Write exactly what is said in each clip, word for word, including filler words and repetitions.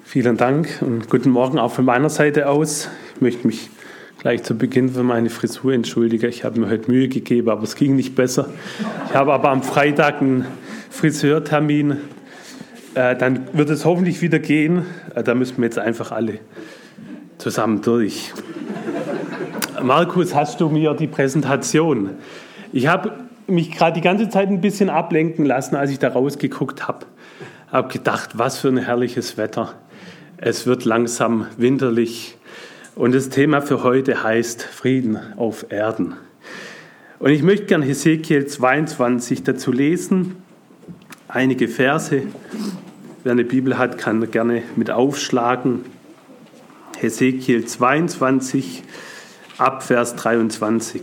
Vielen Dank und guten Morgen auch von meiner Seite aus. Ich möchte mich gleich zu Beginn für meine Frisur entschuldigen. Ich habe mir heute Mühe gegeben, aber es ging nicht besser. Ich habe aber am Freitag einen Friseurtermin. Äh, dann wird es hoffentlich wieder gehen. Äh, da müssen wir jetzt einfach alle zusammen durch. Markus, hast du mir die Präsentation? Ich habe mich gerade die ganze Zeit ein bisschen ablenken lassen, als ich da rausgeguckt habe. Ich habe gedacht, was für ein herrliches Wetter. Es wird langsam winterlich. Und das Thema für heute heißt Frieden auf Erden. Und ich möchte gerne Hesekiel zweiundzwanzig dazu lesen. Einige Verse. Wer eine Bibel hat, kann gerne mit aufschlagen. Hesekiel zweiundzwanzig, ab Vers dreiundzwanzig.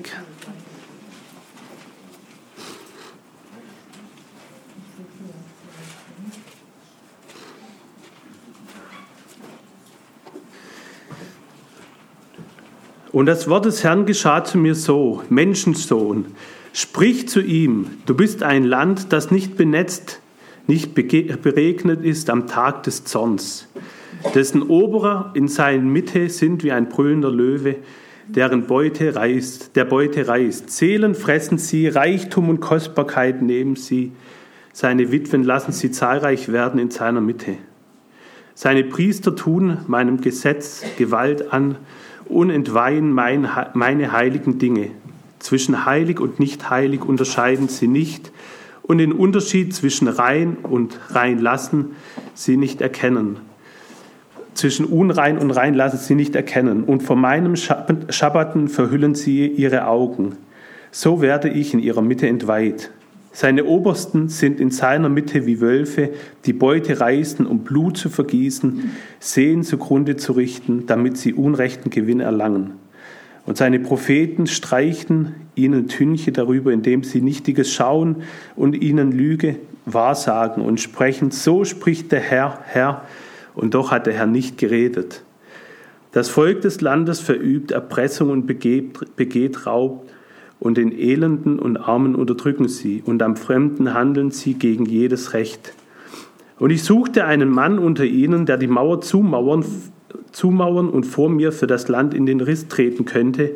Und das Wort des Herrn geschah zu mir so: Menschensohn, sprich zu ihm, du bist ein Land, das nicht benetzt, nicht beregnet ist am Tag des Zorns, dessen Oberer in seiner Mitte sind wie ein brüllender Löwe, deren Beute reißt, der Beute reißt. Seelen fressen sie, Reichtum und Kostbarkeit nehmen sie, seine Witwen lassen sie zahlreich werden in seiner Mitte. Seine Priester tun meinem Gesetz Gewalt an und entweihen mein, meine heiligen Dinge. Zwischen heilig und nicht heilig unterscheiden sie nicht und den Unterschied zwischen rein und rein lassen sie nicht erkennen. Zwischen unrein und rein lassen sie nicht erkennen. Und vor meinem Schabbaten verhüllen sie ihre Augen. So werde ich in ihrer Mitte entweiht. Seine Obersten sind in seiner Mitte wie Wölfe, die Beute reißen, um Blut zu vergießen, Seen zugrunde zu richten, damit sie unrechten Gewinn erlangen. Und seine Propheten streichen ihnen Tünche darüber, indem sie Nichtiges schauen und ihnen Lüge wahrsagen und sprechen, so spricht der Herr, Herr, und doch hat der Herr nicht geredet. Das Volk des Landes verübt Erpressung und begeht, begeht Raub, und den Elenden und Armen unterdrücken sie, und am Fremden handeln sie gegen jedes Recht. Und ich suchte einen Mann unter ihnen, der die Mauer zumauern, zumauern und vor mir für das Land in den Riss treten könnte,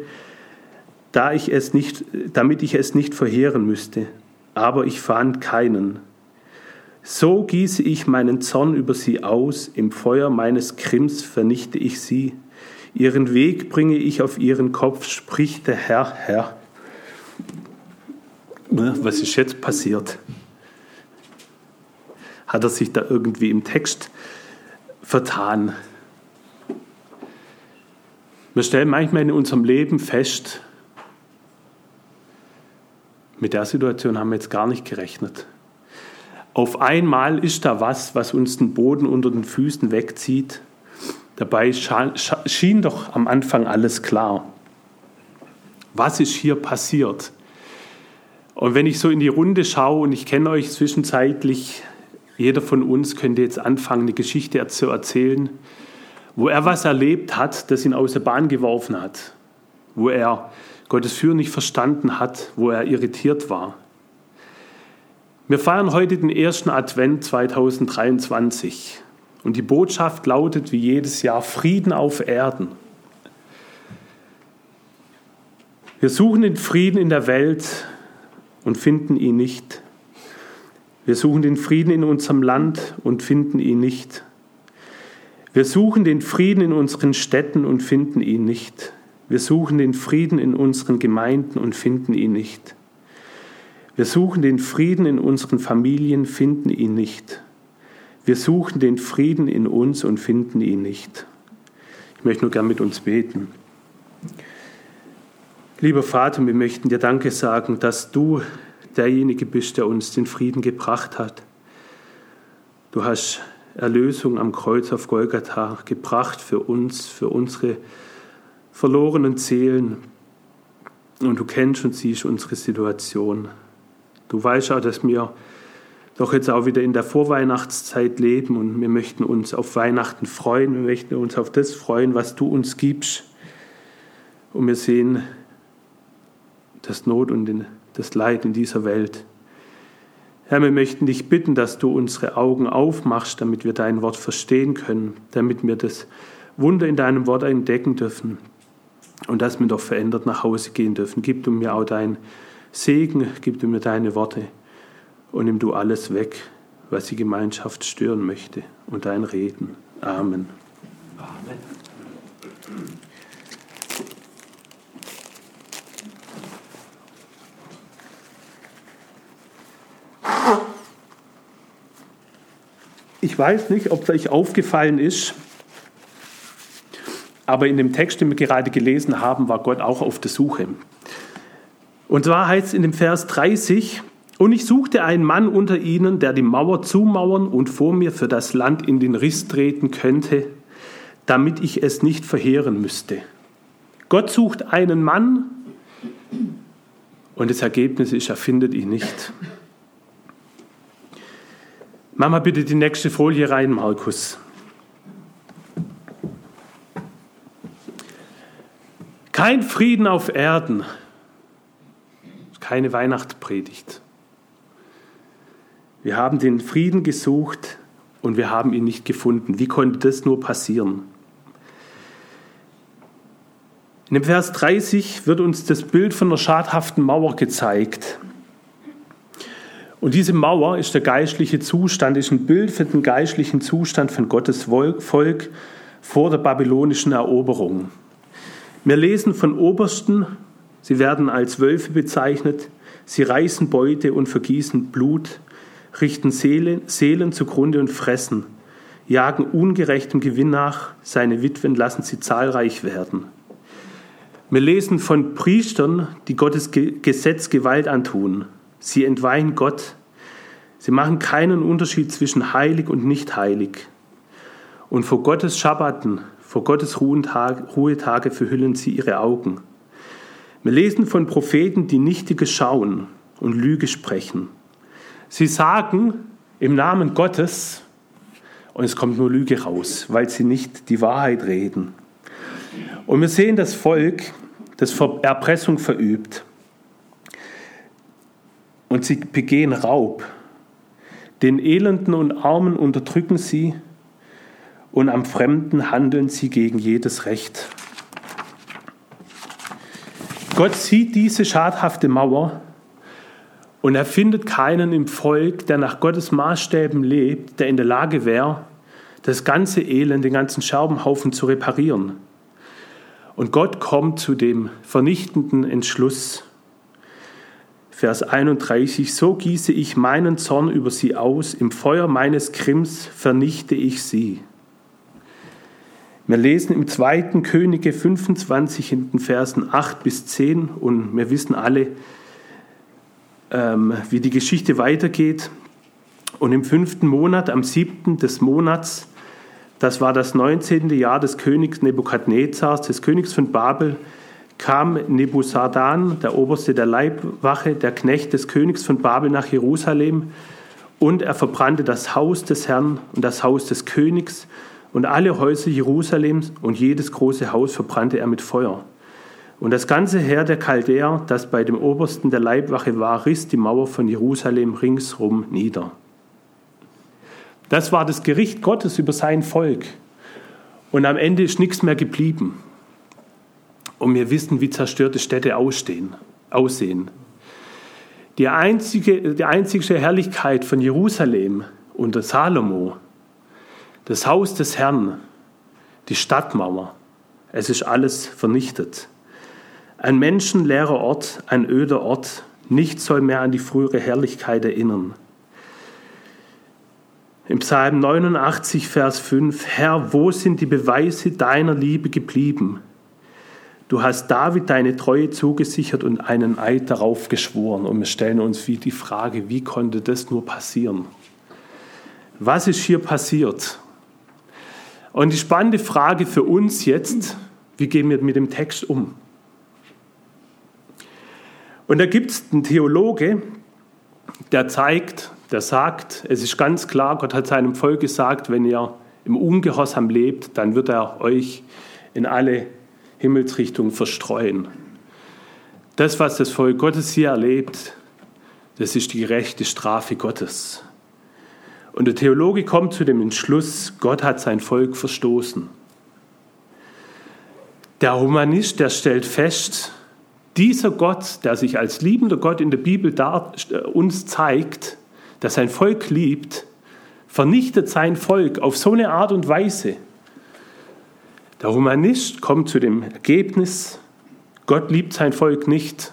da ich es nicht, damit ich es nicht verheeren müsste. Aber ich fand keinen. So gieße ich meinen Zorn über sie aus, im Feuer meines Grimms vernichte ich sie. Ihren Weg bringe ich auf ihren Kopf, spricht der Herr, Herr. Was ist jetzt passiert? Hat er sich da irgendwie im Text vertan? Wir stellen manchmal in unserem Leben fest, mit der Situation haben wir jetzt gar nicht gerechnet. Auf einmal ist da was, was uns den Boden unter den Füßen wegzieht. Dabei schien doch am Anfang alles klar. Was ist hier passiert? Und wenn ich so in die Runde schaue, und ich kenne euch zwischenzeitlich, jeder von uns könnte jetzt anfangen, eine Geschichte zu erzählen, wo er was erlebt hat, das ihn aus der Bahn geworfen hat, wo er Gottes Führen nicht verstanden hat, wo er irritiert war. Wir feiern heute den ersten Advent zweitausenddreiundzwanzig und die Botschaft lautet wie jedes Jahr: Frieden auf Erden. Wir suchen den Frieden in der Welt und finden ihn nicht. Wir suchen den Frieden in unserem Land und finden ihn nicht. Wir suchen den Frieden in unseren Städten und finden ihn nicht. Wir suchen den Frieden in unseren Gemeinden und finden ihn nicht. Wir suchen den Frieden in unseren Familien, finden ihn nicht. Wir suchen den Frieden in uns und finden ihn nicht. Ich möchte nur gern mit uns beten. Lieber Vater, wir möchten dir Danke sagen, dass du derjenige bist, der uns den Frieden gebracht hat. Du hast Erlösung am Kreuz auf Golgatha gebracht für uns, für unsere verlorenen Seelen. Und du kennst und siehst unsere Situation. Du weißt auch, dass wir doch jetzt auch wieder in der Vorweihnachtszeit leben und wir möchten uns auf Weihnachten freuen. Wir möchten uns auf das freuen, was du uns gibst. Und wir sehen das Not und das Leid in dieser Welt. Herr, wir möchten dich bitten, dass du unsere Augen aufmachst, damit wir dein Wort verstehen können, damit wir das Wunder in deinem Wort entdecken dürfen und dass wir doch verändert nach Hause gehen dürfen. Gib du mir auch deinen Segen, gib du mir deine Worte und nimm du alles weg, was die Gemeinschaft stören möchte und dein Reden. Amen. Amen. Ich weiß nicht, ob euch aufgefallen ist, aber in dem Text, den wir gerade gelesen haben, war Gott auch auf der Suche. Und zwar heißt es in dem Vers dreißig, und ich suchte einen Mann unter ihnen, der die Mauer zumauern und vor mir für das Land in den Riss treten könnte, damit ich es nicht verheeren müsste. Gott sucht einen Mann und das Ergebnis ist, er findet ihn nicht. Mach mal bitte die nächste Folie rein, Markus. Kein Frieden auf Erden. Keine Weihnachtspredigt. Wir haben den Frieden gesucht und wir haben ihn nicht gefunden. Wie konnte das nur passieren? In dem Vers dreißig wird uns das Bild von einer schadhaften Mauer gezeigt. Und diese Mauer ist der geistliche Zustand, ist ein Bild für den geistlichen Zustand von Gottes Volk vor der babylonischen Eroberung. Wir lesen von Obersten, sie werden als Wölfe bezeichnet, sie reißen Beute und vergießen Blut, richten Seelen, Seelen zugrunde und fressen, jagen ungerechtem Gewinn nach, seine Witwen lassen sie zahlreich werden. Wir lesen von Priestern, die Gottes Gesetz Gewalt antun. Sie entweihen Gott. Sie machen keinen Unterschied zwischen heilig und nicht heilig. Und vor Gottes Schabbaten, vor Gottes Ruhetage verhüllen sie ihre Augen. Wir lesen von Propheten, die Nichtiges schauen und Lüge sprechen. Sie sagen im Namen Gottes und es kommt nur Lüge raus, weil sie nicht die Wahrheit reden. Und wir sehen das Volk, das Erpressung verübt. Und sie begehen Raub. Den Elenden und Armen unterdrücken sie und am Fremden handeln sie gegen jedes Recht. Gott sieht diese schadhafte Mauer und er findet keinen im Volk, der nach Gottes Maßstäben lebt, der in der Lage wäre, das ganze Elend, den ganzen Scherbenhaufen zu reparieren. Und Gott kommt zu dem vernichtenden Entschluss. Vers einunddreißig, so gieße ich meinen Zorn über sie aus, im Feuer meines Grimms vernichte ich sie. Wir lesen im zweiten Könige fünfundzwanzig in den Versen acht bis zehn und wir wissen alle, ähm, wie die Geschichte weitergeht. Und im fünften Monat, am siebten des Monats, das war das neunzehnte Jahr des Königs Nebukadnezars, des Königs von Babel, kam Nebuzaradan, der Oberste der Leibwache, der Knecht des Königs von Babel nach Jerusalem und er verbrannte das Haus des Herrn und das Haus des Königs und alle Häuser Jerusalems und jedes große Haus verbrannte er mit Feuer. Und das ganze Heer der Chaldäer, das bei dem Obersten der Leibwache war, riss die Mauer von Jerusalem ringsrum nieder. Das war das Gericht Gottes über sein Volk. Und am Ende ist nichts mehr geblieben. Und wir wissen, wie zerstörte Städte ausstehen, aussehen. Die einzige, die einzige Herrlichkeit von Jerusalem unter Salomo, das Haus des Herrn, die Stadtmauer, es ist alles vernichtet. Ein menschenleerer Ort, ein öder Ort, nichts soll mehr an die frühere Herrlichkeit erinnern. Im Psalm neunundachtzig, Vers fünf, Herr, wo sind die Beweise deiner Liebe geblieben? Du hast David deine Treue zugesichert und einen Eid darauf geschworen. Und wir stellen uns wie die Frage, wie konnte das nur passieren? Was ist hier passiert? Und die spannende Frage für uns jetzt, wie gehen wir mit dem Text um? Und da gibt es einen Theologe, der zeigt, der sagt, es ist ganz klar, Gott hat seinem Volk gesagt, wenn ihr im Ungehorsam lebt, dann wird er euch in alle Himmelsrichtungen verstreuen. Das, was das Volk Gottes hier erlebt, Das ist die gerechte Strafe Gottes. Und der Theologe kommt zu dem Entschluss, Gott hat sein Volk verstoßen. Der Humanist, der stellt fest, dieser Gott, der sich als liebender Gott in der Bibel dar, uns zeigt, der sein Volk liebt, vernichtet sein Volk auf so eine Art und Weise. Der Humanist kommt zu dem Ergebnis, Gott liebt sein Volk nicht.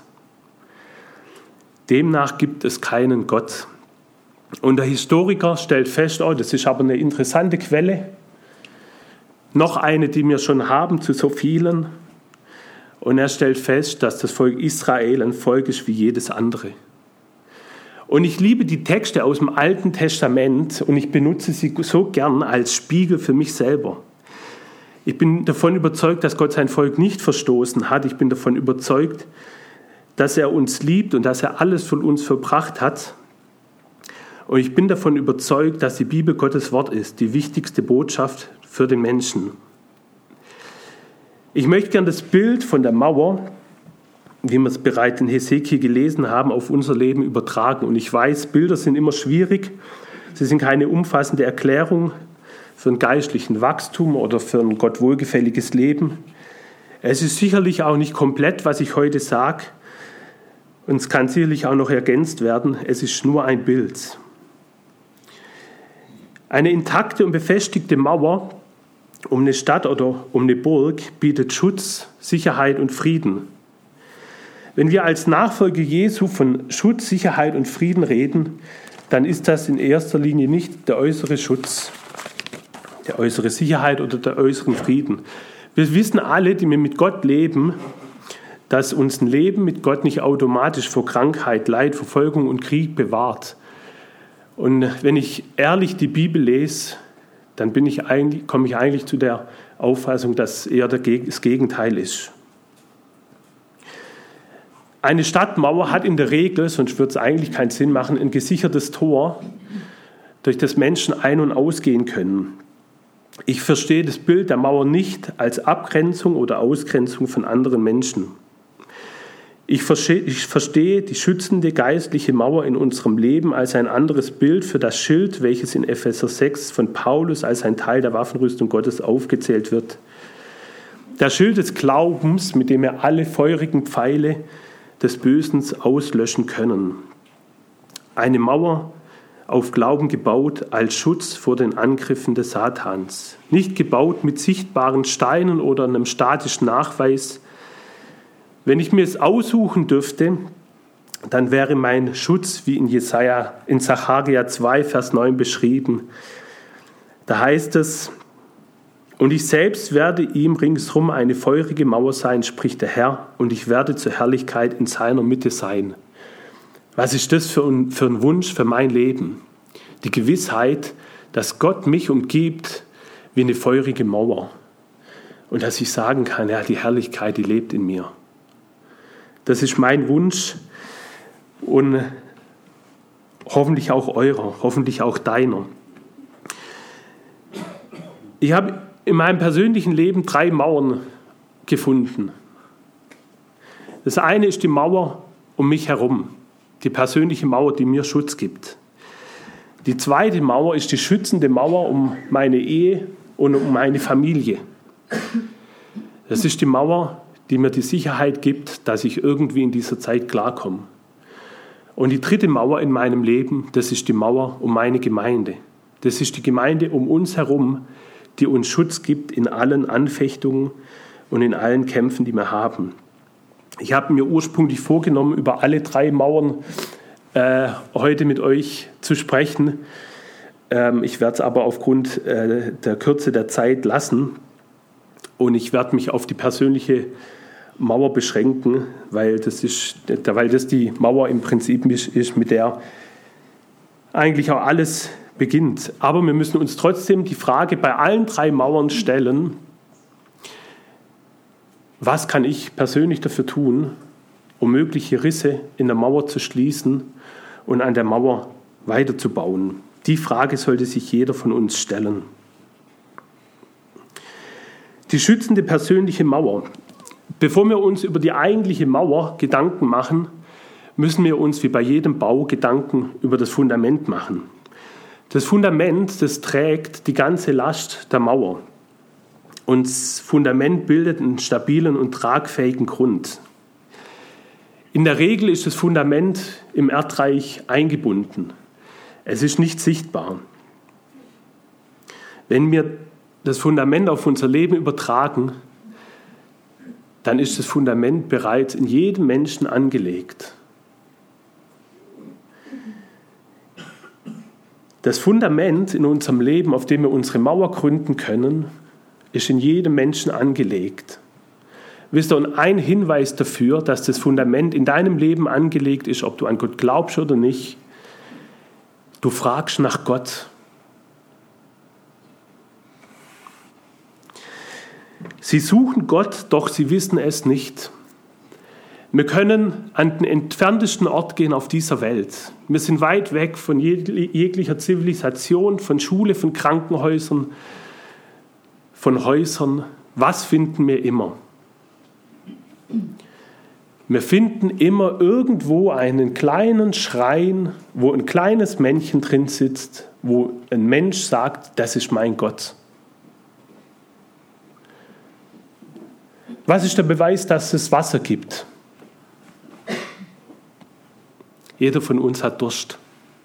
Demnach gibt es keinen Gott. Und der Historiker stellt fest, oh, das ist aber eine interessante Quelle. Noch eine, die wir schon haben zu so vielen. Und er stellt fest, dass das Volk Israel ein Volk ist wie jedes andere. Und ich liebe die Texte aus dem Alten Testament und ich benutze sie so gern als Spiegel für mich selber. Ich bin davon überzeugt, dass Gott sein Volk nicht verstoßen hat. Ich bin davon überzeugt, dass er uns liebt und dass er alles von uns verbracht hat. Und ich bin davon überzeugt, dass die Bibel Gottes Wort ist, die wichtigste Botschaft für den Menschen. Ich möchte gern das Bild von der Mauer, wie wir es bereits in Hesekiel gelesen haben, auf unser Leben übertragen. Und ich weiß, Bilder sind immer schwierig. Sie sind keine umfassende Erklärung für einen geistlichen Wachstum oder für ein Gott wohlgefälliges Leben. Es ist sicherlich auch nicht komplett, was ich heute sage. Und es kann sicherlich auch noch ergänzt werden. Es ist nur ein Bild. Eine intakte und befestigte Mauer um eine Stadt oder um eine Burg bietet Schutz, Sicherheit und Frieden. Wenn wir als Nachfolger Jesu von Schutz, Sicherheit und Frieden reden, dann ist das in erster Linie nicht der äußere Schutz, der äußere Sicherheit oder der äußeren Frieden. Wir wissen alle, die wir mit Gott leben, dass uns ein Leben mit Gott nicht automatisch vor Krankheit, Leid, Verfolgung und Krieg bewahrt. Und wenn ich ehrlich die Bibel lese, dann bin ich eigentlich, komme ich eigentlich zu der Auffassung, dass eher das Gegenteil ist. Eine Stadtmauer hat in der Regel, sonst würde es eigentlich keinen Sinn machen, ein gesichertes Tor, durch das Menschen ein- und ausgehen können. Ich verstehe das Bild der Mauer nicht als Abgrenzung oder Ausgrenzung von anderen Menschen. Ich verstehe, ich verstehe die schützende geistliche Mauer in unserem Leben als ein anderes Bild für das Schild, welches in Epheser sechs von Paulus als ein Teil der Waffenrüstung Gottes aufgezählt wird. Der Schild des Glaubens, mit dem wir alle feurigen Pfeile des Bösen auslöschen können. Eine Mauer auf Glauben gebaut als Schutz vor den Angriffen des Satans. Nicht gebaut mit sichtbaren Steinen oder einem statischen Nachweis. Wenn ich mir es aussuchen dürfte, dann wäre mein Schutz, wie in Jesaja, in Sacharja zwei, Vers neun beschrieben. Da heißt es, und ich selbst werde ihm ringsherum eine feurige Mauer sein, spricht der Herr, und ich werde zur Herrlichkeit in seiner Mitte sein. Was ist das für ein, für ein Wunsch für mein Leben? Die Gewissheit, dass Gott mich umgibt wie eine feurige Mauer. Und dass ich sagen kann, ja, die Herrlichkeit, die lebt in mir. Das ist mein Wunsch und hoffentlich auch eurer, hoffentlich auch deiner. Ich habe in meinem persönlichen Leben drei Mauern gefunden. Das eine ist die Mauer um mich herum, die persönliche Mauer, die mir Schutz gibt. Die zweite Mauer ist die schützende Mauer um meine Ehe und um meine Familie. Das ist die Mauer, die mir die Sicherheit gibt, dass ich irgendwie in dieser Zeit klarkomme. Und die dritte Mauer in meinem Leben, das ist die Mauer um meine Gemeinde. Das ist die Gemeinde um uns herum, die uns Schutz gibt in allen Anfechtungen und in allen Kämpfen, die wir haben. Ich habe mir ursprünglich vorgenommen, über alle drei Mauern äh, heute mit euch zu sprechen. Ähm, ich werde es aber aufgrund äh, der Kürze der Zeit lassen. Und ich werde mich auf die persönliche Mauer beschränken, weil das, ist, weil das die Mauer im Prinzip ist, mit der eigentlich auch alles beginnt. Aber wir müssen uns trotzdem die Frage bei allen drei Mauern stellen, was kann ich persönlich dafür tun, um mögliche Risse in der Mauer zu schließen und an der Mauer weiterzubauen? Die Frage sollte sich jeder von uns stellen. Die schützende persönliche Mauer. Bevor wir uns über die eigentliche Mauer Gedanken machen, müssen wir uns wie bei jedem Bau Gedanken über das Fundament machen. Das Fundament, das trägt die ganze Last der Mauer. Und das Fundament bildet einen stabilen und tragfähigen Grund. In der Regel ist das Fundament im Erdreich eingebunden. Es ist nicht sichtbar. Wenn wir das Fundament auf unser Leben übertragen, dann ist das Fundament bereits in jedem Menschen angelegt. Das Fundament in unserem Leben, auf dem wir unsere Mauer gründen können, ist in jedem Menschen angelegt. Wisst ihr, und ein Hinweis dafür, dass das Fundament in deinem Leben angelegt ist, ob du an Gott glaubst oder nicht, du fragst nach Gott. Sie suchen Gott, doch sie wissen es nicht. Wir können an den entferntesten Ort gehen auf dieser Welt. Wir sind weit weg von jeglicher Zivilisation, von Schule, von Krankenhäusern, von Häusern. Was finden wir immer? Wir finden immer irgendwo einen kleinen Schrein, wo ein kleines Männchen drin sitzt, wo ein Mensch sagt, das ist mein Gott. Was ist der Beweis, dass es Wasser gibt? Jeder von uns hat Durst.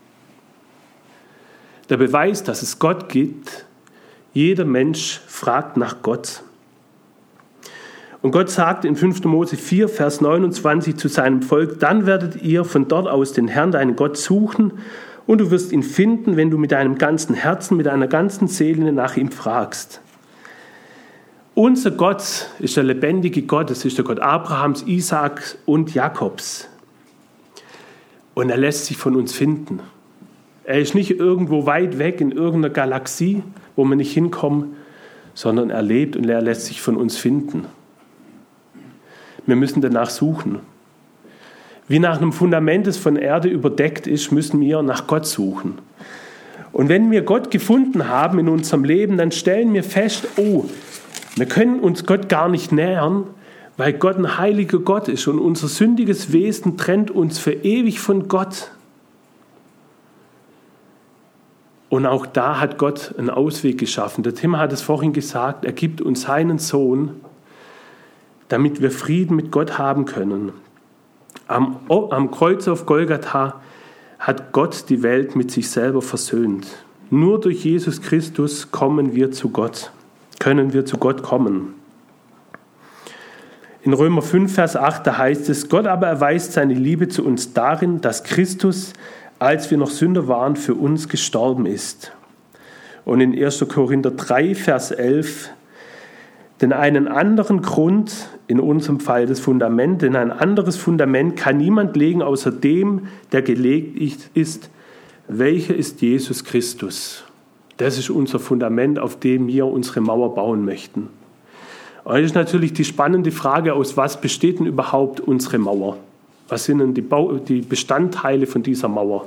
Der Beweis, dass es Gott gibt, jeder Mensch fragt nach Gott. Und Gott sagt in fünfter Mose vier, Vers neunundzwanzig zu seinem Volk, dann werdet ihr von dort aus den Herrn, deinen Gott, suchen und du wirst ihn finden, wenn du mit deinem ganzen Herzen, mit deiner ganzen Seele nach ihm fragst. Unser Gott ist der lebendige Gott, es ist der Gott Abrahams, Isaaks und Jakobs. Und er lässt sich von uns finden. Er ist nicht irgendwo weit weg in irgendeiner Galaxie, wo wir nicht hinkommen, sondern er lebt und er lässt sich von uns finden. Wir müssen danach suchen. Wie nach einem Fundament, das von Erde überdeckt ist, müssen wir nach Gott suchen. Und wenn wir Gott gefunden haben in unserem Leben, dann stellen wir fest, oh, wir können uns Gott gar nicht nähern, weil Gott ein heiliger Gott ist und unser sündiges Wesen trennt uns für ewig von Gott. Und auch da hat Gott einen Ausweg geschaffen. Der Tim hat es vorhin gesagt, er gibt uns seinen Sohn, damit wir Frieden mit Gott haben können. Am, am Kreuz auf Golgatha hat Gott die Welt mit sich selber versöhnt. Nur durch Jesus Christus kommen wir zu Gott, können wir zu Gott kommen. In Römer fünf, Vers acht, da heißt es, Gott aber erweist seine Liebe zu uns darin, dass Christus, als wir noch Sünder waren, für uns gestorben ist. Und in erster Korinther drei, Vers elf, denn einen anderen Grund, in unserem Fall das Fundament, denn ein anderes Fundament kann niemand legen, außer dem, der gelegt ist, welcher ist Jesus Christus. Das ist unser Fundament, auf dem wir unsere Mauer bauen möchten. Und das ist natürlich die spannende Frage, aus was besteht denn überhaupt unsere Mauer? Was sind denn die, Bau- die Bestandteile von dieser Mauer?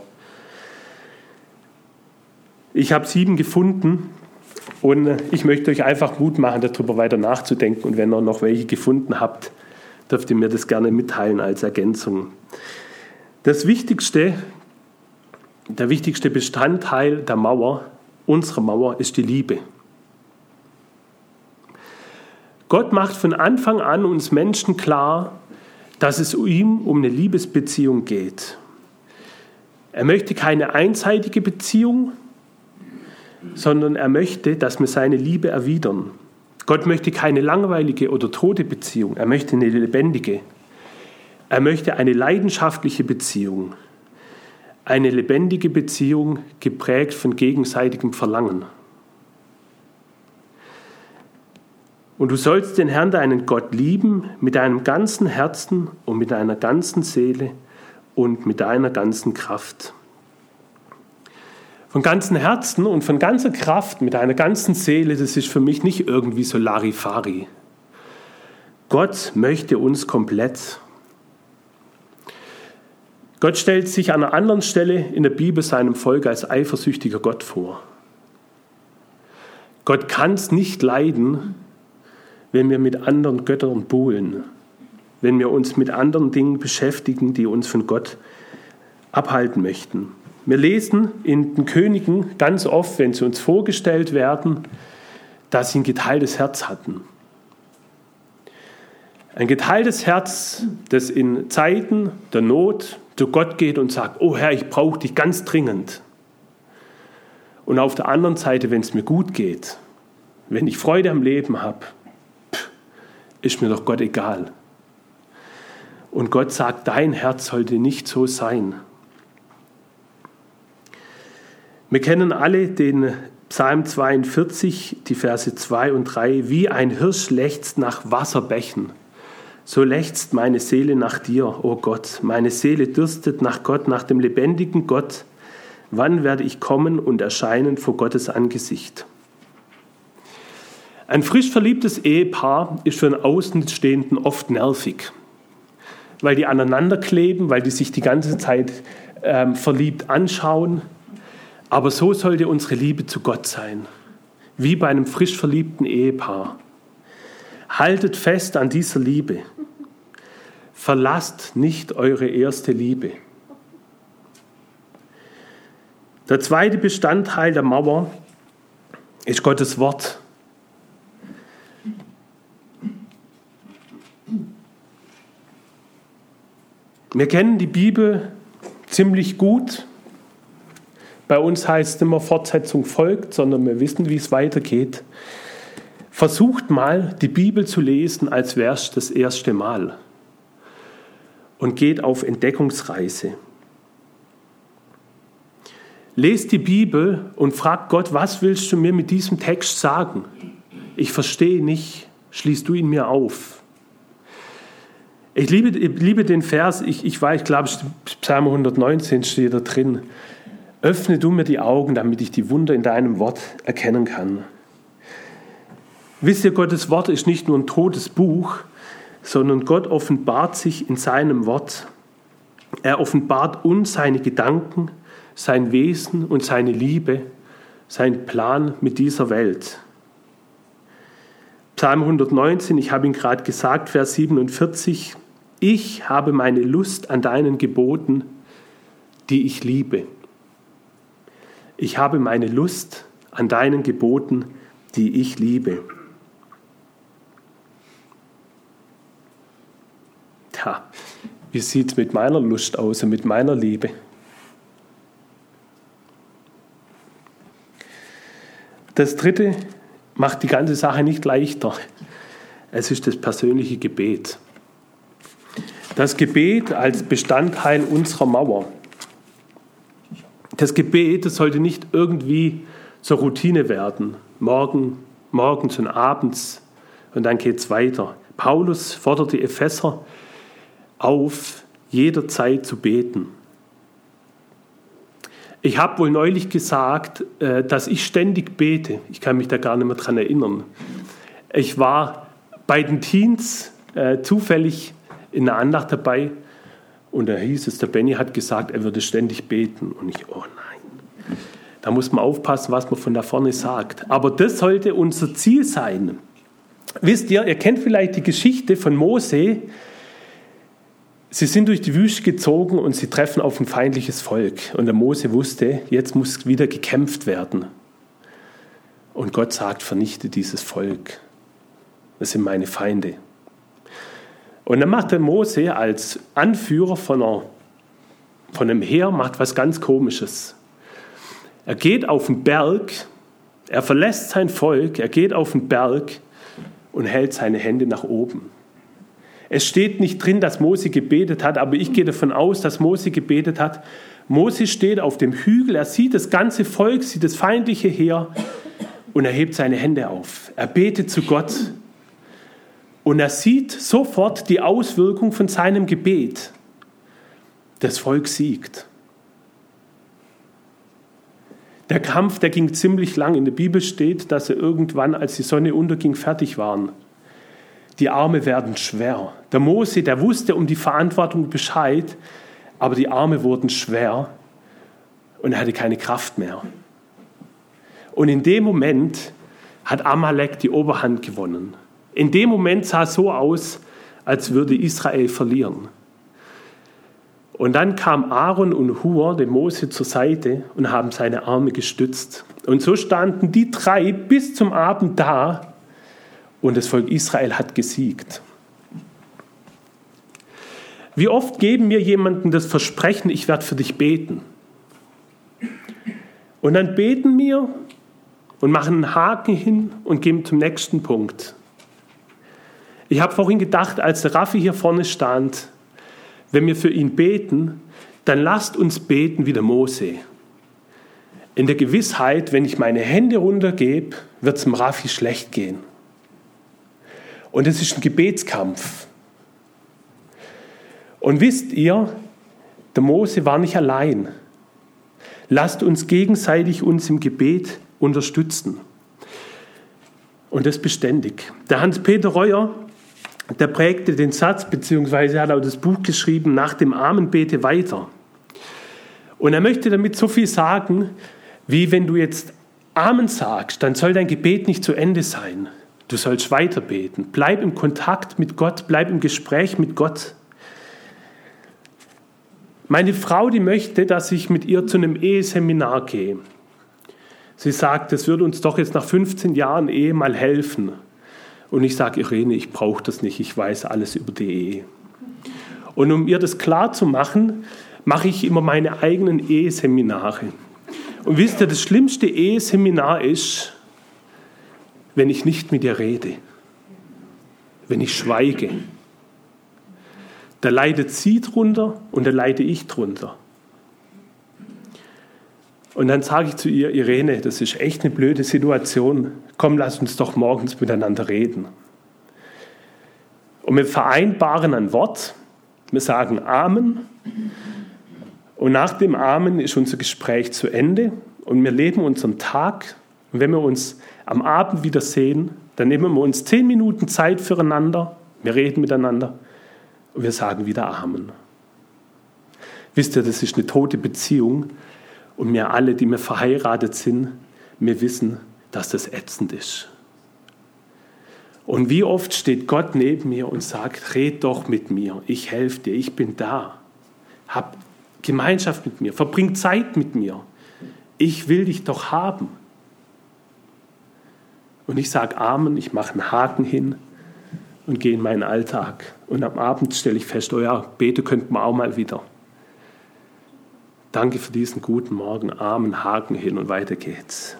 Ich habe sieben gefunden und ich möchte euch einfach Mut machen, darüber weiter nachzudenken. Und wenn ihr noch welche gefunden habt, dürft ihr mir das gerne mitteilen als Ergänzung. Das Wichtigste, der wichtigste Bestandteil der Mauer, unserer Mauer, ist die Liebe. Gott macht von Anfang an uns Menschen klar, dass es ihm um eine Liebesbeziehung geht. Er möchte keine einseitige Beziehung, sondern er möchte, dass wir seine Liebe erwidern. Gott möchte keine langweilige oder tote Beziehung, er möchte eine lebendige. Er möchte eine leidenschaftliche Beziehung, eine lebendige Beziehung, geprägt von gegenseitigem Verlangen. Und du sollst den Herrn, deinen Gott, lieben mit deinem ganzen Herzen und mit deiner ganzen Seele und mit deiner ganzen Kraft. Von ganzem Herzen und von ganzer Kraft, mit deiner ganzen Seele, das ist für mich nicht irgendwie so Larifari. Gott möchte uns komplett. Gott stellt sich an einer anderen Stelle in der Bibel seinem Volk als eifersüchtiger Gott vor. Gott kann es nicht leiden, wenn wir mit anderen Göttern buhlen, wenn wir uns mit anderen Dingen beschäftigen, die uns von Gott abhalten möchten. Wir lesen in den Königen ganz oft, wenn sie uns vorgestellt werden, dass sie ein geteiltes Herz hatten. Ein geteiltes Herz, das in Zeiten der Not zu Gott geht und sagt, oh Herr, ich brauche dich ganz dringend. Und auf der anderen Seite, wenn es mir gut geht, wenn ich Freude am Leben habe, ist mir doch Gott egal. Und Gott sagt, dein Herz sollte nicht so sein. Wir kennen alle den Psalm zweiundvierzig, die Verse zwei und drei. Wie ein Hirsch lechzt nach Wasserbächen, so lechzt meine Seele nach dir, o Gott. Meine Seele dürstet nach Gott, nach dem lebendigen Gott. Wann werde ich kommen und erscheinen vor Gottes Angesicht? Ein frisch verliebtes Ehepaar ist für einen Außenstehenden oft nervig, weil die aneinander kleben, weil die sich die ganze Zeit ähm, verliebt anschauen. Aber so sollte unsere Liebe zu Gott sein, wie bei einem frisch verliebten Ehepaar. Haltet fest an dieser Liebe. Verlasst nicht eure erste Liebe. Der zweite Bestandteil der Mauer ist Gottes Wort. Wir kennen die Bibel ziemlich gut. Bei uns heißt es immer, Fortsetzung folgt, sondern wir wissen, wie es weitergeht. Versucht mal, die Bibel zu lesen, als wäre es das erste Mal. Und geht auf Entdeckungsreise. Lest die Bibel und fragt Gott, was willst du mir mit diesem Text sagen? Ich verstehe nicht, schließ du ihn mir auf. Ich liebe, ich liebe den Vers, ich, ich weiß, ich glaube, Psalm hundertneunzehn steht da drin. Öffne du mir die Augen, damit ich die Wunder in deinem Wort erkennen kann. Wisst ihr, Gottes Wort ist nicht nur ein totes Buch, sondern Gott offenbart sich in seinem Wort. Er offenbart uns seine Gedanken, sein Wesen und seine Liebe, sein Plan mit dieser Welt. Psalm hundertneunzehn, ich habe ihn gerade gesagt, Vers siebenundvierzig. Ich habe meine Lust an deinen Geboten, die ich liebe. Ich habe meine Lust an deinen Geboten, die ich liebe. Tja, wie sieht es mit meiner Lust aus und mit meiner Liebe? Das Dritte macht die ganze Sache nicht leichter. Es ist das persönliche Gebet. Das Gebet als Bestandteil unserer Mauer. Das Gebet, das sollte nicht irgendwie zur Routine werden. Morgen, morgens und abends und dann geht es weiter. Paulus fordert die Epheser auf, jederzeit zu beten. Ich habe wohl neulich gesagt, dass ich ständig bete. Ich kann mich da gar nicht mehr dran erinnern. Ich war bei den Teens äh, zufällig in einer Andacht dabei und da hieß es, der Benny hat gesagt, er würde ständig beten. Und ich, oh nein, da muss man aufpassen, was man von da vorne sagt. Aber das sollte unser Ziel sein. Wisst ihr, ihr kennt vielleicht die Geschichte von Mose. Sie sind durch die Wüste gezogen und sie treffen auf ein feindliches Volk. Und der Mose wusste, jetzt muss wieder gekämpft werden. Und Gott sagt, vernichte dieses Volk. Das sind meine Feinde. Und dann macht der Mose als Anführer von, einer, von einem Heer macht was ganz Komisches. Er geht auf den Berg, er verlässt sein Volk, er geht auf den Berg und hält seine Hände nach oben. Es steht nicht drin, dass Mose gebetet hat, aber ich gehe davon aus, dass Mose gebetet hat. Mose steht auf dem Hügel, er sieht das ganze Volk, sieht das feindliche Heer und er hebt seine Hände auf. Er betet zu Gott und er sieht sofort die Auswirkung von seinem Gebet. Das Volk siegt. Der Kampf, der ging ziemlich lang. In der Bibel steht, dass sie irgendwann, als die Sonne unterging, fertig waren. Die Arme werden schwer. Der Mose, der wusste um die Verantwortung Bescheid, aber die Arme wurden schwer und er hatte keine Kraft mehr. Und in dem Moment hat Amalek die Oberhand gewonnen. In dem Moment sah es so aus, als würde Israel verlieren. Und dann kam Aaron und Hur, dem Mose, zur Seite und haben seine Arme gestützt. Und so standen die drei bis zum Abend da und das Volk Israel hat gesiegt. Wie oft geben wir jemandem das Versprechen, ich werde für dich beten. Und dann beten wir und machen einen Haken hin und gehen zum nächsten Punkt. Ich habe vorhin gedacht, als der Raffi hier vorne stand, wenn wir für ihn beten, dann lasst uns beten wie der Mose. In der Gewissheit, wenn ich meine Hände runtergebe, wird es dem Raffi schlecht gehen. Und es ist ein Gebetskampf. Und wisst ihr, der Mose war nicht allein. Lasst uns gegenseitig uns im Gebet unterstützen. Und das beständig. Der Hans-Peter Reuer, der prägte den Satz, beziehungsweise hat auch das Buch geschrieben, nach dem Amen bete weiter. Und er möchte damit so viel sagen, wie wenn du jetzt Amen sagst, dann soll dein Gebet nicht zu Ende sein. Du sollst weiter beten. Bleib im Kontakt mit Gott, bleib im Gespräch mit Gott. Meine Frau, die möchte, dass ich mit ihr zu einem Eheseminar gehe. Sie sagt, das würde uns doch jetzt nach fünfzehn Jahren Ehe mal helfen. Und ich sage, Irene, ich brauche das nicht, ich weiß alles über die Ehe. Und um ihr das klar zu machen, mache ich immer meine eigenen Eheseminare. Und wisst ihr, das schlimmste Eheseminar ist, wenn ich nicht mit ihr rede, wenn ich schweige. Da leidet sie drunter und da leide ich drunter. Und dann sage ich zu ihr, Irene, das ist echt eine blöde Situation. Komm, lass uns doch morgens miteinander reden. Und wir vereinbaren ein Wort. Wir sagen Amen. Und nach dem Amen ist unser Gespräch zu Ende. Und wir leben unseren Tag. Und wenn wir uns am Abend wiedersehen, dann nehmen wir uns zehn Minuten Zeit füreinander. Wir reden miteinander. Und wir sagen wieder Amen. Wisst ihr, das ist eine tote Beziehung. Und wir alle, die wir verheiratet sind, wir wissen, dass das ätzend ist. Und wie oft steht Gott neben mir und sagt, red doch mit mir, ich helfe dir, ich bin da. Hab Gemeinschaft mit mir, verbring Zeit mit mir. Ich will dich doch haben. Und ich sage Amen, ich mache einen Haken hin und gehe in meinen Alltag. Und am Abend stelle ich fest, oh ja, bete könnte man auch mal wieder. Danke für diesen guten Morgen, Amen, Haken hin und weiter geht's.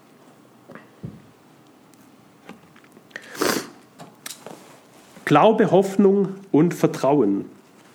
Glaube, Hoffnung und Vertrauen.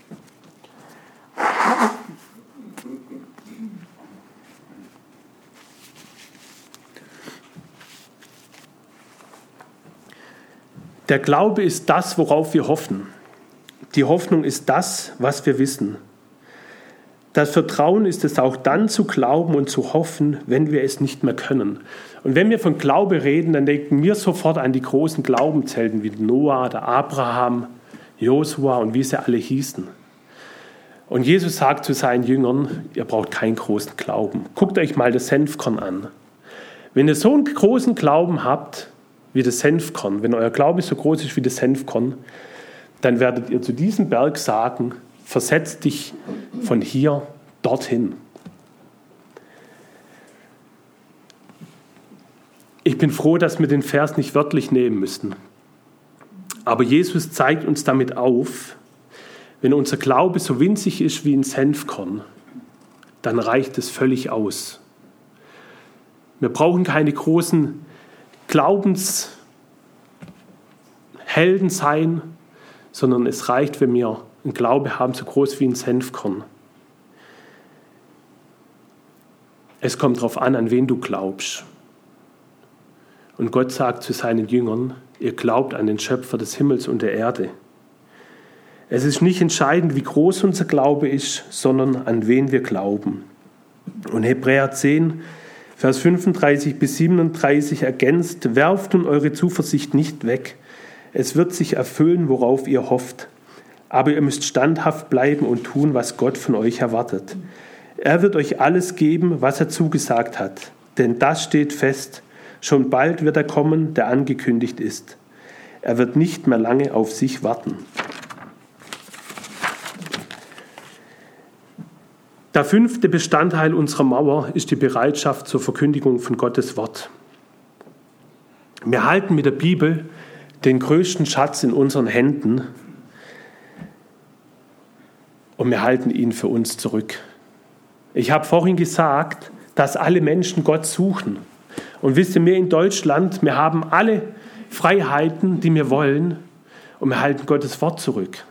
Der Glaube ist das, worauf wir hoffen. Die Hoffnung ist das, was wir wissen. Das Vertrauen ist es auch dann zu glauben und zu hoffen, wenn wir es nicht mehr können. Und wenn wir von Glaube reden, dann denken wir sofort an die großen Glaubenshelden wie Noah, der Abraham, Josua und wie sie alle hießen. Und Jesus sagt zu seinen Jüngern, ihr braucht keinen großen Glauben. Guckt euch mal das Senfkorn an. Wenn ihr so einen großen Glauben habt wie das Senfkorn, wenn euer Glaube so groß ist wie das Senfkorn, dann werdet ihr zu diesem Berg sagen, versetz dich von hier dorthin. Ich bin froh, dass wir den Vers nicht wörtlich nehmen müssen. Aber Jesus zeigt uns damit auf, wenn unser Glaube so winzig ist wie ein Senfkorn, dann reicht es völlig aus. Wir brauchen keine großen Glaubenshelden sein, sondern es reicht, wenn wir einen Glaube haben, so groß wie ein Senfkorn. Es kommt darauf an, an wen du glaubst. Und Gott sagt zu seinen Jüngern, ihr glaubt an den Schöpfer des Himmels und der Erde. Es ist nicht entscheidend, wie groß unser Glaube ist, sondern an wen wir glauben. Und Hebräer zehn, Vers fünfunddreißig bis siebenunddreißig ergänzt, werft nun eure Zuversicht nicht weg. Es wird sich erfüllen, worauf ihr hofft. Aber ihr müsst standhaft bleiben und tun, was Gott von euch erwartet. Er wird euch alles geben, was er zugesagt hat. Denn das steht fest. Schon bald wird er kommen, der angekündigt ist. Er wird nicht mehr lange auf sich warten. Der fünfte Bestandteil unserer Mauer ist die Bereitschaft zur Verkündigung von Gottes Wort. Wir halten mit der Bibel den größten Schatz in unseren Händen und wir halten ihn für uns zurück. Ich habe vorhin gesagt, dass alle Menschen Gott suchen. Und wisst ihr, wir in Deutschland, wir haben alle Freiheiten, die wir wollen, und wir halten Gottes Wort zurück.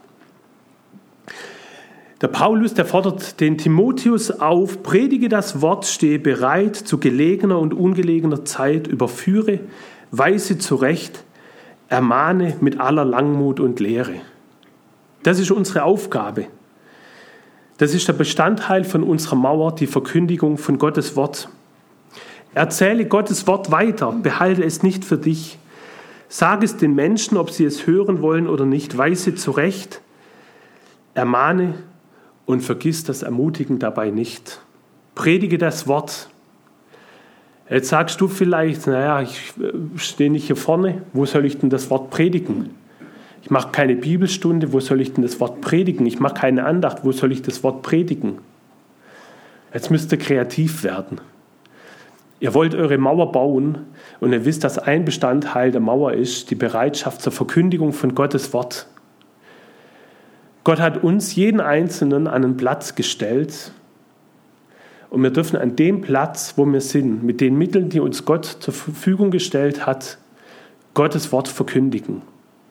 Der Paulus, der fordert den Timotheus auf, predige das Wort, stehe bereit, zu gelegener und ungelegener Zeit, überführe, weise zurecht, ermahne mit aller Langmut und Lehre. Das ist unsere Aufgabe. Das ist der Bestandteil von unserer Mauer, die Verkündigung von Gottes Wort. Erzähle Gottes Wort weiter, behalte es nicht für dich. Sag es den Menschen, ob sie es hören wollen oder nicht, weise zurecht, ermahne und vergiss das Ermutigen dabei nicht. Predige das Wort. Jetzt sagst du vielleicht, naja, ich stehe nicht hier vorne, wo soll ich denn das Wort predigen? Ich mache keine Bibelstunde, wo soll ich denn das Wort predigen? Ich mache keine Andacht, wo soll ich das Wort predigen? Jetzt müsst ihr kreativ werden. Ihr wollt eure Mauer bauen und ihr wisst, dass ein Bestandteil der Mauer ist, die Bereitschaft zur Verkündigung von Gottes Wort. Gott hat uns, jeden Einzelnen, an einen Platz gestellt und wir dürfen an dem Platz, wo wir sind, mit den Mitteln, die uns Gott zur Verfügung gestellt hat, Gottes Wort verkündigen.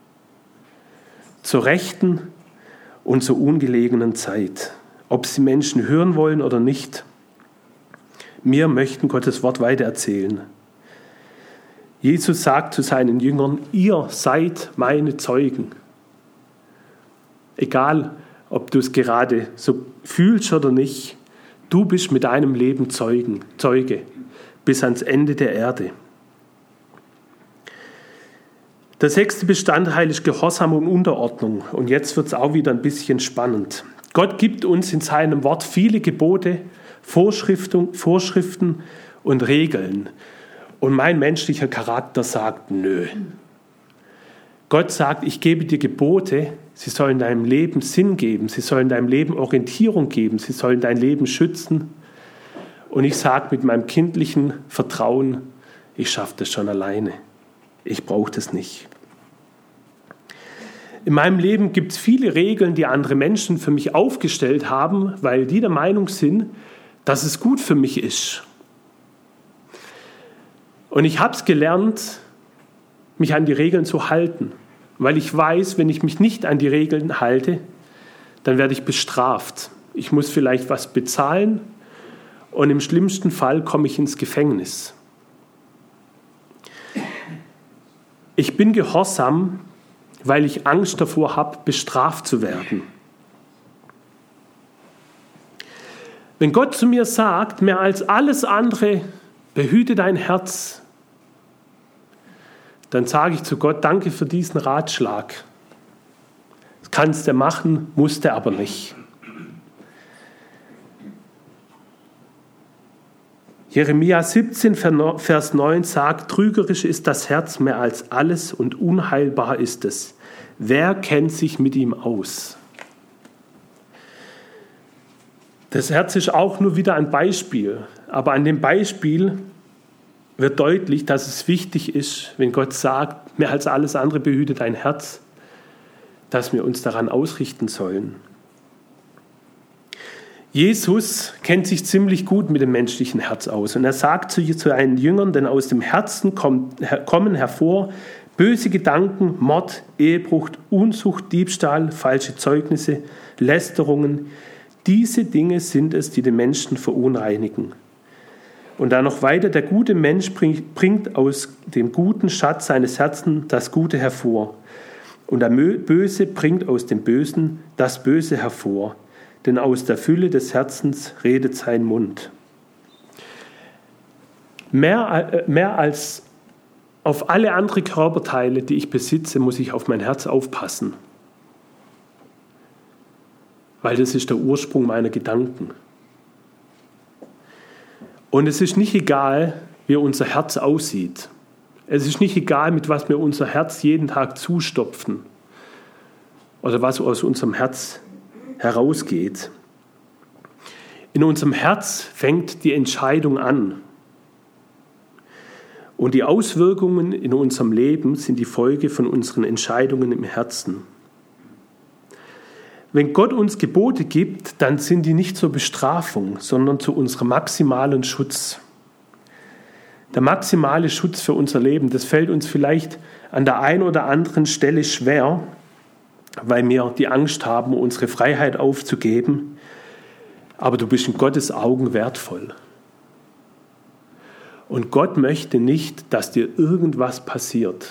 Zur rechten und zur ungelegenen Zeit. Ob sie Menschen hören wollen oder nicht. Wir möchten Gottes Wort weitererzählen. Jesus sagt zu seinen Jüngern, ihr seid meine Zeugen. Egal, ob du es gerade so fühlst oder nicht, du bist mit deinem Leben Zeugen, Zeuge bis ans Ende der Erde. Der sechste Bestandteil ist Gehorsam und Unterordnung. Und jetzt wird es auch wieder ein bisschen spannend. Gott gibt uns in seinem Wort viele Gebote, Vorschriften, Vorschriften und Regeln. Und mein menschlicher Charakter sagt, nö. Gott sagt, ich gebe dir Gebote, sie sollen deinem Leben Sinn geben, sie sollen deinem Leben Orientierung geben, sie sollen dein Leben schützen. Und ich sage mit meinem kindlichen Vertrauen, ich schaffe das schon alleine. Ich brauche das nicht. In meinem Leben gibt es viele Regeln, die andere Menschen für mich aufgestellt haben, weil die der Meinung sind, dass es gut für mich ist. Und ich habe es gelernt, mich an die Regeln zu halten, weil ich weiß, wenn ich mich nicht an die Regeln halte, dann werde ich bestraft. Ich muss vielleicht was bezahlen und im schlimmsten Fall komme ich ins Gefängnis. Ich bin gehorsam, weil ich Angst davor habe, bestraft zu werden. Wenn Gott zu mir sagt, mehr als alles andere, behüte dein Herz, dann sage ich zu Gott, danke für diesen Ratschlag. Das kannst du machen, musst du aber nicht. Jeremia siebzehn, Vers neun sagt, trügerisch ist das Herz mehr als alles und unheilbar ist es. Wer kennt sich mit ihm aus? Das Herz ist auch nur wieder ein Beispiel, aber an dem Beispiel wird deutlich, dass es wichtig ist, wenn Gott sagt, mehr als alles andere behüte dein Herz, dass wir uns daran ausrichten sollen. Jesus kennt sich ziemlich gut mit dem menschlichen Herz aus und er sagt zu seinen Jüngern, denn aus dem Herzen kommen hervor böse Gedanken, Mord, Ehebruch, Unzucht, Diebstahl, falsche Zeugnisse, Lästerungen. Diese Dinge sind es, die den Menschen verunreinigen. Und dann noch weiter, der gute Mensch bringt aus dem guten Schatz seines Herzens das Gute hervor. Und der Böse bringt aus dem Bösen das Böse hervor. Denn aus der Fülle des Herzens redet sein Mund. Mehr, mehr als auf alle anderen Körperteile, die ich besitze, muss ich auf mein Herz aufpassen. Weil das ist der Ursprung meiner Gedanken. Und es ist nicht egal, wie unser Herz aussieht. Es ist nicht egal, mit was wir unser Herz jeden Tag zustopfen oder was aus unserem Herz herausgeht. In unserem Herz fängt die Entscheidung an. Und die Auswirkungen in unserem Leben sind die Folge von unseren Entscheidungen im Herzen. Wenn Gott uns Gebote gibt, dann sind die nicht zur Bestrafung, sondern zu unserem maximalen Schutz. Der maximale Schutz für unser Leben, das fällt uns vielleicht an der einen oder anderen Stelle schwer, weil wir die Angst haben, unsere Freiheit aufzugeben. Aber du bist in Gottes Augen wertvoll. Und Gott möchte nicht, dass dir irgendwas passiert.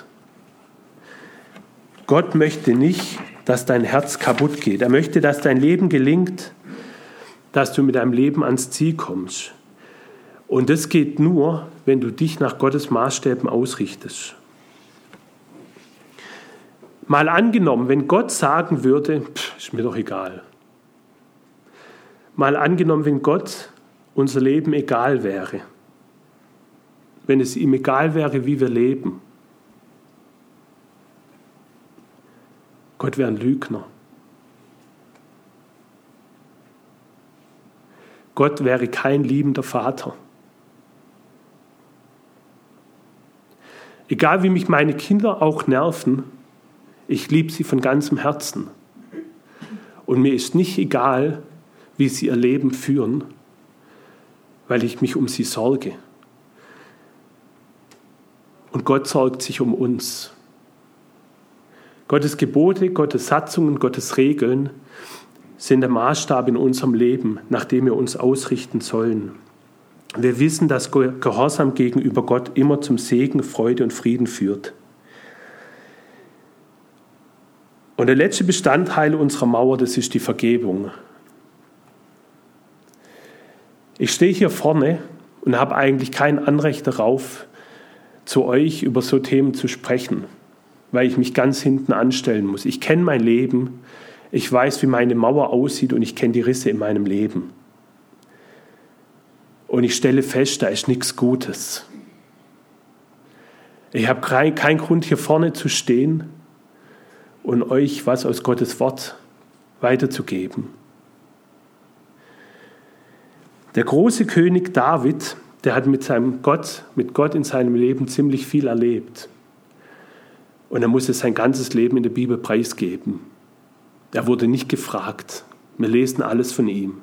Gott möchte nicht, dass dein Herz kaputt geht. Er möchte, dass dein Leben gelingt, dass du mit deinem Leben ans Ziel kommst. Und das geht nur, wenn du dich nach Gottes Maßstäben ausrichtest. Mal angenommen, wenn Gott sagen würde, pff, ist mir doch egal. Mal angenommen, wenn Gott unser Leben egal wäre. Wenn es ihm egal wäre, wie wir leben. Gott wäre ein Lügner. Gott wäre kein liebender Vater. Egal wie mich meine Kinder auch nerven, ich liebe sie von ganzem Herzen. Und mir ist nicht egal, wie sie ihr Leben führen, weil ich mich um sie sorge. Und Gott sorgt sich um uns. Gottes Gebote, Gottes Satzungen, Gottes Regeln sind der Maßstab in unserem Leben, nach dem wir uns ausrichten sollen. Wir wissen, dass Gehorsam gegenüber Gott immer zum Segen, Freude und Frieden führt. Und der letzte Bestandteil unserer Mauer, das ist die Vergebung. Ich stehe hier vorne und habe eigentlich kein Anrecht darauf, zu euch über so Themen zu sprechen, weil ich mich ganz hinten anstellen muss. Ich kenne mein Leben, ich weiß, wie meine Mauer aussieht und ich kenne die Risse in meinem Leben. Und ich stelle fest, da ist nichts Gutes. Ich habe keinen kein Grund, hier vorne zu stehen und euch was aus Gottes Wort weiterzugeben. Der große König David, der hat mit seinem Gott, mit Gott in seinem Leben ziemlich viel erlebt. Und er musste sein ganzes Leben in der Bibel preisgeben. Er wurde nicht gefragt. Wir lesen alles von ihm.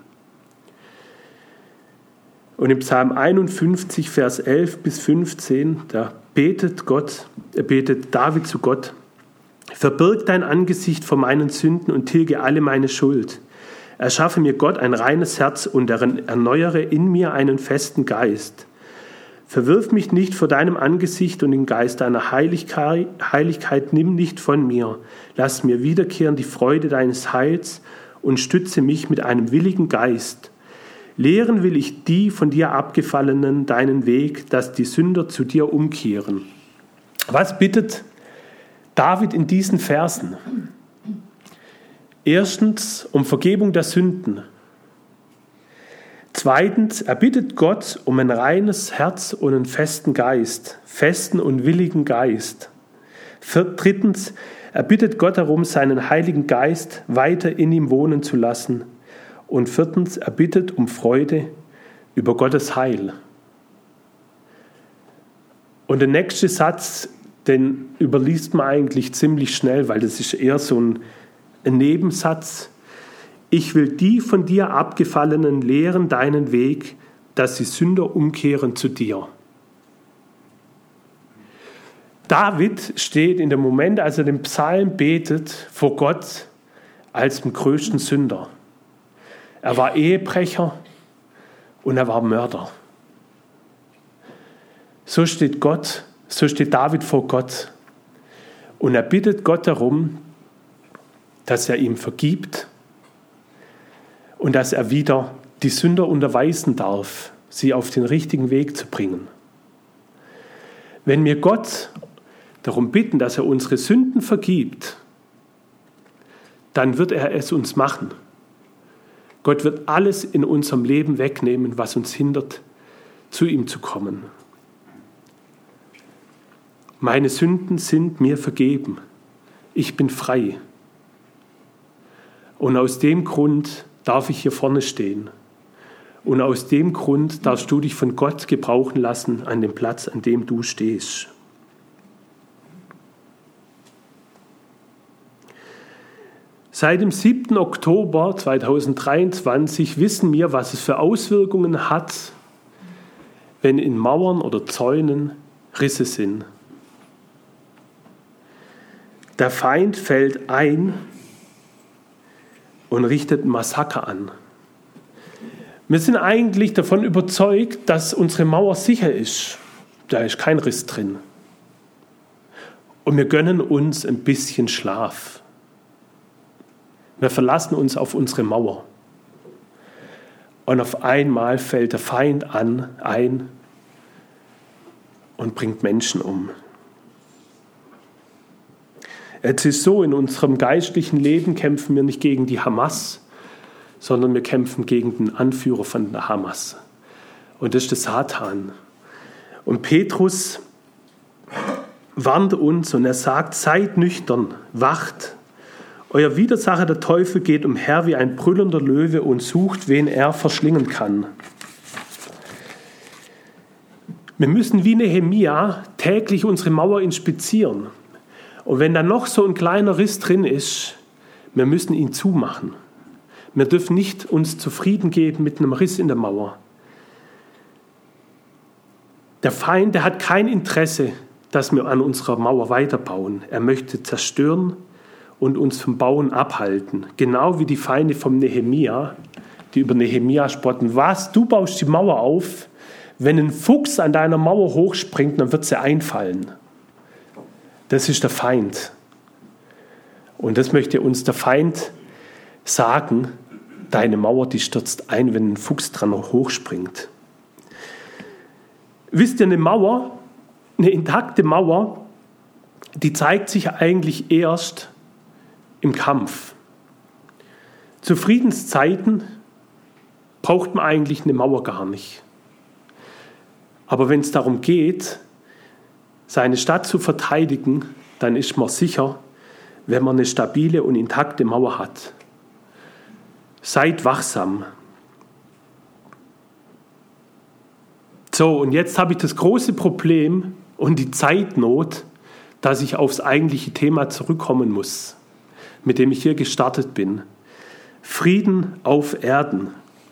Und im Psalm einundfünfzig, Vers elf bis fünfzehn, da betet Gott, er betet David zu Gott: Verbirg dein Angesicht vor meinen Sünden und tilge alle meine Schuld. Erschaffe mir, Gott, ein reines Herz und erneuere in mir einen festen Geist. Verwirf mich nicht vor deinem Angesicht und den Geist deiner Heiligkeit, Heiligkeit nimm nicht von mir. Lass mir wiederkehren die Freude deines Heils und stütze mich mit einem willigen Geist. Lehren will ich die von dir abgefallenen deinen Weg, dass die Sünder zu dir umkehren. Was bittet David in diesen Versen? Erstens um Vergebung der Sünden. Zweitens, er bittet Gott um ein reines Herz und einen festen Geist, festen und willigen Geist. Drittens, er bittet Gott darum, seinen Heiligen Geist weiter in ihm wohnen zu lassen. Und viertens, er bittet um Freude über Gottes Heil. Und der nächste Satz, den überliest man eigentlich ziemlich schnell, weil das ist eher so ein, ein Nebensatz. Ich will die von dir abgefallenen lehren deinen Weg, dass die Sünder umkehren zu dir. David steht in dem Moment, als er den Psalm betet, vor Gott als dem größten Sünder. Er war Ehebrecher und er war Mörder. So steht Gott, so steht David vor Gott. Und er bittet Gott darum, dass er ihm vergibt und dass er wieder die Sünder unterweisen darf, sie auf den richtigen Weg zu bringen. Wenn wir Gott darum bitten, dass er unsere Sünden vergibt, dann wird er es uns machen. Gott wird alles in unserem Leben wegnehmen, was uns hindert, zu ihm zu kommen. Meine Sünden sind mir vergeben. Ich bin frei. Und aus dem Grund darf ich hier vorne stehen Und aus dem Grund darfst du dich von Gott gebrauchen lassen an dem Platz, an dem du stehst. Seit dem siebten Oktober zweitausenddreiundzwanzig wissen wir, was es für Auswirkungen hat, wenn in Mauern oder Zäunen Risse sind. Der Feind fällt ein und richtet ein Massaker an. Wir sind eigentlich davon überzeugt, dass unsere Mauer sicher ist. Da ist kein Riss drin. Und wir gönnen uns ein bisschen Schlaf. Wir verlassen uns auf unsere Mauer. Und auf einmal fällt der Feind an, ein und bringt Menschen um. Es ist so, in unserem geistlichen Leben kämpfen wir nicht gegen die Hamas, sondern wir kämpfen gegen den Anführer von der Hamas. Und das ist der Satan. Und Petrus warnt uns und er sagt, seid nüchtern, wacht. Euer Widersacher, der Teufel, geht umher wie ein brüllender Löwe und sucht, wen er verschlingen kann. Wir müssen wie Nehemia täglich unsere Mauer inspizieren. Und wenn da noch so ein kleiner Riss drin ist, wir müssen ihn zumachen. Wir dürfen nicht uns zufrieden geben mit einem Riss in der Mauer. Der Feind, der hat kein Interesse, dass wir an unserer Mauer weiterbauen. Er möchte zerstören und uns vom Bauen abhalten. Genau wie die Feinde vom Nehemia, die über Nehemia spotten. Was? Du baust die Mauer auf? Wenn ein Fuchs an deiner Mauer hochspringt, dann wird sie einfallen. Das ist der Feind. Und das möchte uns der Feind sagen. Deine Mauer, die stürzt ein, wenn ein Fuchs dran hochspringt. Wisst ihr, eine Mauer, eine intakte Mauer, die zeigt sich eigentlich erst im Kampf. Zu Friedenszeiten braucht man eigentlich eine Mauer gar nicht. Aber wenn es darum geht, seine Stadt zu verteidigen, dann ist man sicher, wenn man eine stabile und intakte Mauer hat. Seid wachsam. So, und jetzt habe ich das große Problem und die Zeitnot, dass ich aufs eigentliche Thema zurückkommen muss, mit dem ich hier gestartet bin. Frieden auf Erden.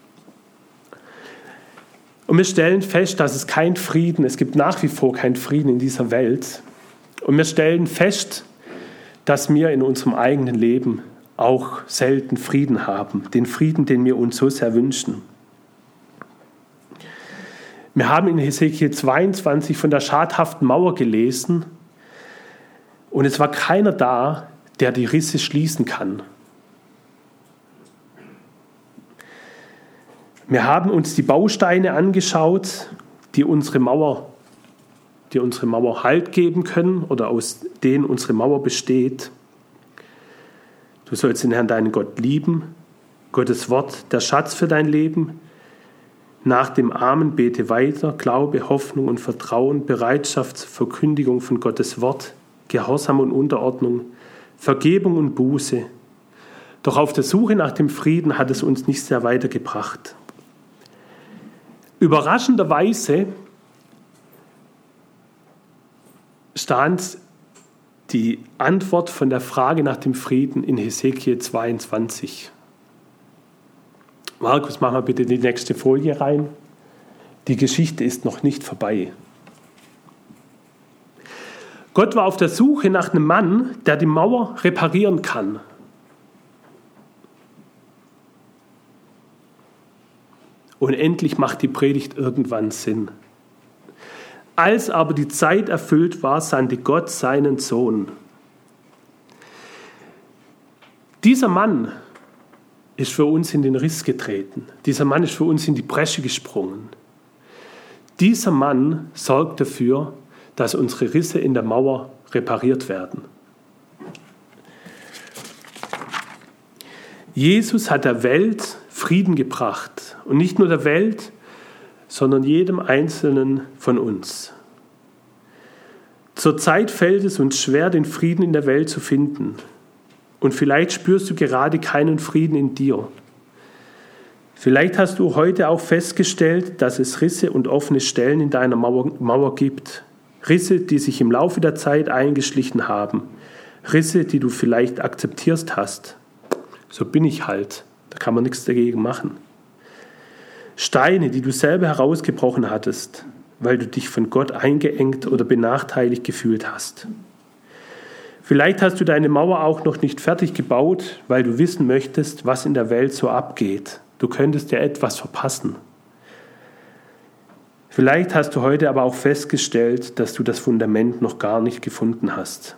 Und wir stellen fest, dass es kein Frieden, es gibt nach wie vor keinen Frieden in dieser Welt. Und wir stellen fest, dass wir in unserem eigenen Leben auch selten Frieden haben. Den Frieden, den wir uns so sehr wünschen. Wir haben in Hesekiel zweiundzwanzig von der schadhaften Mauer gelesen. Und es war keiner da, der die Risse schließen kann. Wir haben uns die Bausteine angeschaut, die unsere Mauer, die unsere Mauer Halt geben können oder aus denen unsere Mauer besteht. Du sollst den Herrn, deinen Gott, lieben, Gottes Wort, der Schatz für dein Leben. Nach dem Amen bete weiter, Glaube, Hoffnung und Vertrauen, Bereitschaft zur Verkündigung von Gottes Wort, Gehorsam und Unterordnung, Vergebung und Buße. Doch auf der Suche nach dem Frieden hat es uns nicht sehr weitergebracht. Überraschenderweise stand die Antwort von der Frage nach dem Frieden in Hesekiel zweiundzwanzig. Markus, mach mal bitte die nächste Folie rein. Die Geschichte ist noch nicht vorbei. Gott war auf der Suche nach einem Mann, der die Mauer reparieren kann. Und endlich macht die Predigt irgendwann Sinn. Als aber die Zeit erfüllt war, sandte Gott seinen Sohn. Dieser Mann ist für uns in den Riss getreten. Dieser Mann ist für uns in die Bresche gesprungen. Dieser Mann sorgt dafür, dass unsere Risse in der Mauer repariert werden. Jesus hat der Welt Frieden gebracht. Und nicht nur der Welt, sondern jedem Einzelnen von uns. Zurzeit fällt es uns schwer, den Frieden in der Welt zu finden. Und vielleicht spürst du gerade keinen Frieden in dir. Vielleicht hast du heute auch festgestellt, dass es Risse und offene Stellen in deiner Mauer, Mauer gibt. Risse, die sich im Laufe der Zeit eingeschlichen haben. Risse, die du vielleicht akzeptiert hast. So bin ich halt. Da kann man nichts dagegen machen. Steine, die du selber herausgebrochen hattest, weil du dich von Gott eingeengt oder benachteiligt gefühlt hast. Vielleicht hast du deine Mauer auch noch nicht fertig gebaut, weil du wissen möchtest, was in der Welt so abgeht. Du könntest ja etwas verpassen. Vielleicht hast du heute aber auch festgestellt, dass du das Fundament noch gar nicht gefunden hast.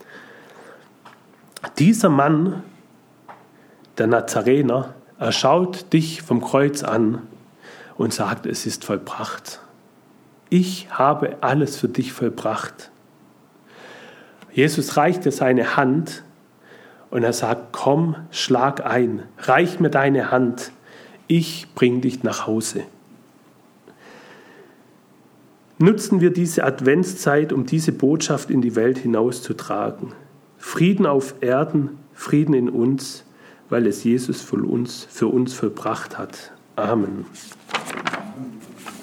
Dieser Mann, der Nazarener, er schaut dich vom Kreuz an und sagt, es ist vollbracht. Ich habe alles für dich vollbracht. Jesus reicht dir seine Hand und er sagt, komm, schlag ein, reich mir deine Hand, ich bring dich nach Hause. Nutzen wir diese Adventszeit, um diese Botschaft in die Welt hinauszutragen. Frieden auf Erden, Frieden in uns, weil es Jesus für uns, für uns vollbracht hat. Amen.